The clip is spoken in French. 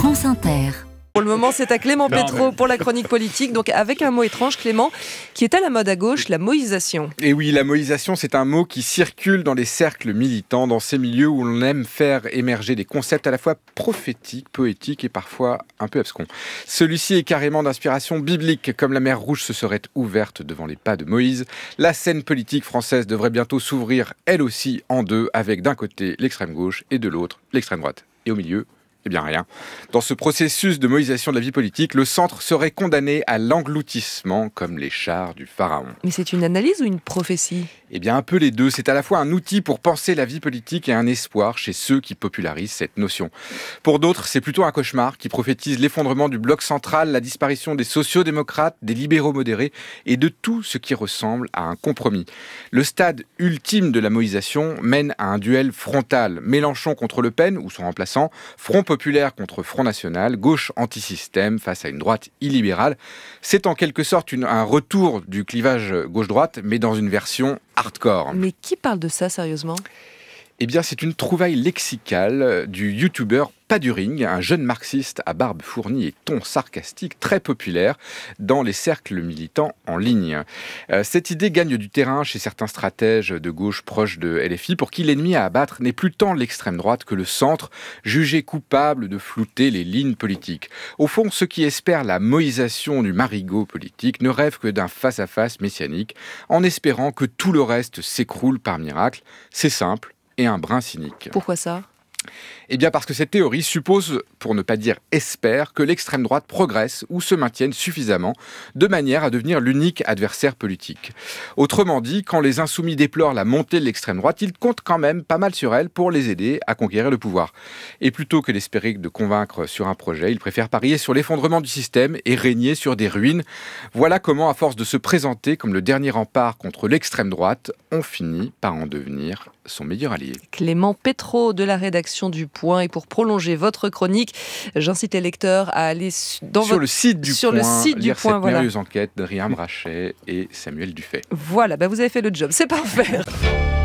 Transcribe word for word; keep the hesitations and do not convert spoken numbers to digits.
France Inter. Pour le moment, c'est à Clément Non, Pétro mais... pour la chronique politique. Donc, avec un mot étrange, Clément, qui est à la mode à gauche, la moïsation. Et oui, la moïsation, c'est un mot qui circule dans les cercles militants, dans ces milieux où l'on aime faire émerger des concepts à la fois prophétiques, poétiques et parfois un peu abscons. Celui-ci est carrément d'inspiration biblique. Comme la mer Rouge se serait ouverte devant les pas de Moïse, la scène politique française devrait bientôt s'ouvrir, elle aussi, en deux, avec d'un côté l'extrême gauche et de l'autre l'extrême droite. Et au milieu, eh bien rien. Dans ce processus de moïsation de la vie politique, le centre serait condamné à l'engloutissement comme les chars du pharaon. Mais c'est une analyse ou une prophétie ? Eh bien un peu les deux. C'est à la fois un outil pour penser la vie politique et un espoir chez ceux qui popularisent cette notion. Pour d'autres, c'est plutôt un cauchemar qui prophétise l'effondrement du bloc central, la disparition des sociaux-démocrates, des libéraux modérés et de tout ce qui ressemble à un compromis. Le stade ultime de la moïsation mène à un duel frontal. Mélenchon contre Le Pen ou son remplaçant, Front populaire contre Front National, gauche anti-système face à une droite illibérale. C'est en quelque sorte une, un retour du clivage gauche-droite, mais dans une version hardcore. Mais qui parle de ça sérieusement ? Eh bien, c'est une trouvaille lexicale du youtubeur Paduring, un jeune marxiste à barbe fournie et ton sarcastique très populaire dans les cercles militants en ligne. Euh, cette idée gagne du terrain chez certains stratèges de gauche proches de L F I pour qui l'ennemi à abattre n'est plus tant l'extrême droite que le centre, jugé coupable de flouter les lignes politiques. Au fond, ceux qui espèrent la moïsation du marigot politique ne rêvent que d'un face-à-face messianique en espérant que tout le reste s'écroule par miracle. C'est simple et un brin cynique. Pourquoi ça ? Eh bien parce que cette théorie suppose, pour ne pas dire espère, que l'extrême droite progresse ou se maintienne suffisamment de manière à devenir l'unique adversaire politique. Autrement dit, quand les insoumis déplorent la montée de l'extrême droite, ils comptent quand même pas mal sur elle pour les aider à conquérir le pouvoir. Et plutôt que d'espérer de convaincre sur un projet, ils préfèrent parier sur l'effondrement du système et régner sur des ruines. Voilà comment, à force de se présenter comme le dernier rempart contre l'extrême droite, on finit par en devenir son meilleur allié. Clément Pétro de la rédaction du Point. Et pour prolonger votre chronique, j'incite les lecteurs à aller dans sur votre... le site du sur Point, le site lire du Point, cette voilà. merveilleuse enquête d'Adrien Brachet et Samuel Dufay. Voilà, bah vous avez fait le job, c'est parfait.